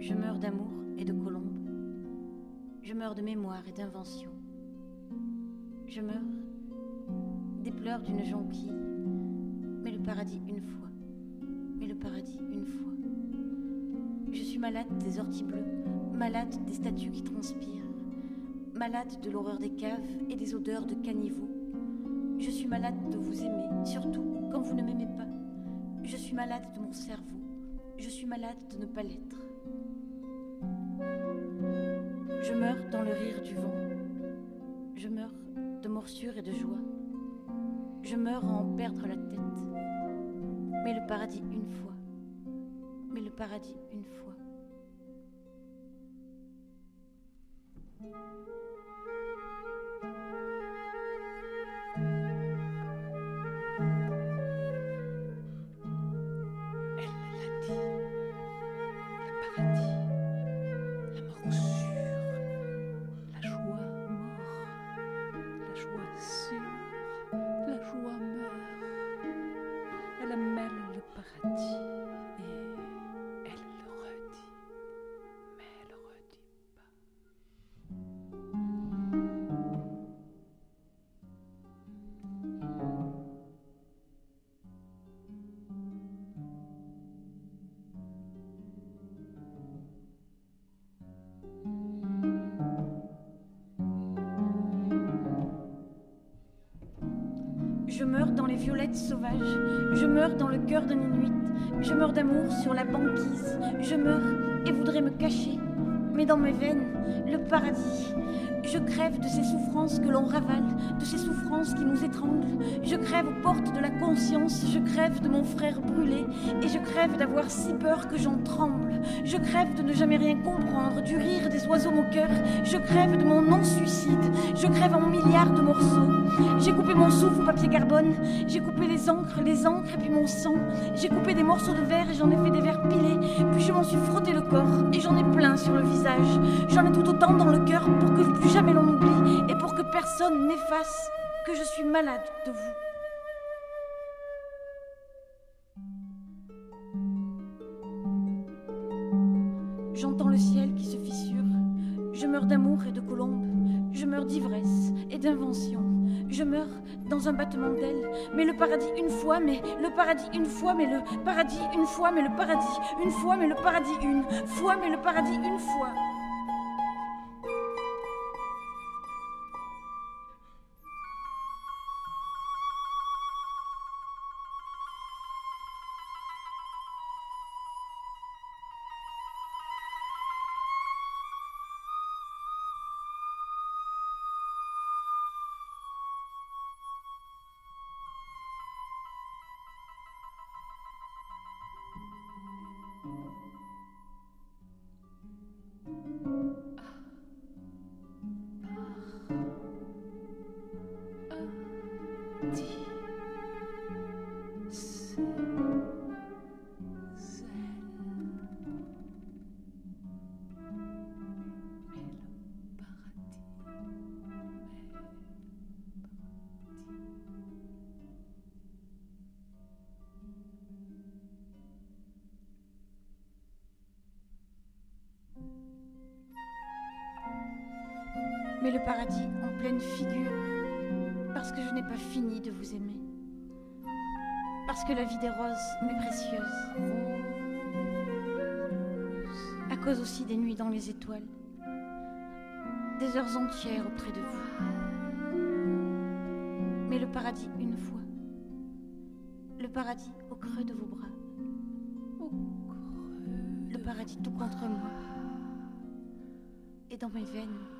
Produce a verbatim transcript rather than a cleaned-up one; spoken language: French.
Je meurs d'amour et de colombe. Je meurs de mémoire et d'invention. Je meurs des pleurs d'une jonquille. Mais le paradis une fois. Mais le paradis une fois. Je suis malade des orties bleues, malade des statues qui transpirent, malade de l'horreur des caves et des odeurs de caniveau. Je suis malade de vous aimer, surtout quand vous ne m'aimez pas. Je suis malade de mon cerveau. Je suis malade de ne pas l'être. Je meurs dans le rire du vent. Je meurs de morsure et de joie. Je meurs à en perdre la tête. Mais le paradis une fois. Mais le paradis une fois. Je meurs dans les violettes sauvages, je meurs dans le cœur d'un inuit, je meurs d'amour sur la banquise, je meurs et voudrais me cacher, mais dans mes veines, le paradis. Je crève de ces souffrances que l'on ravale, de ces souffrances qui nous étranglent. Je crève aux portes de la conscience, je crève de mon frère brûlé, et je crève d'avoir si peur que j'en tremble. Je crève de ne jamais rien comprendre, du rire des oiseaux moqueurs. Je crève de mon non-suicide, je crève en milliards de morceaux. J'ai coupé mon souffle au papier carbone, j'ai coupé les encres, les encres et puis mon sang. J'ai coupé des morceaux de verre et j'en ai fait des verres pilés. Puis je m'en suis frotté le corps et j'en ai plein sur le visage. J'en ai tout autant dans le cœur pour que plus jamais l'on m'oublie et pour que personne n'efface que je suis malade de vous. J'entends le ciel qui se fissure. Je meurs d'amour et de colombes. Je meurs d'ivresse et d'invention. Je meurs dans un battement d'ailes. Mais le paradis une fois, mais le paradis une fois, mais le paradis une fois, mais le paradis une fois, mais le paradis une fois, mais le paradis une fois. Mais le paradis en pleine figure, parce que je n'ai pas fini de vous aimer, parce que la vie des roses m'est précieuse, à cause aussi des nuits dans les étoiles, des heures entières auprès de vous. Mais le paradis une fois, le paradis au creux de vos bras, le paradis tout contre moi, et dans mes veines,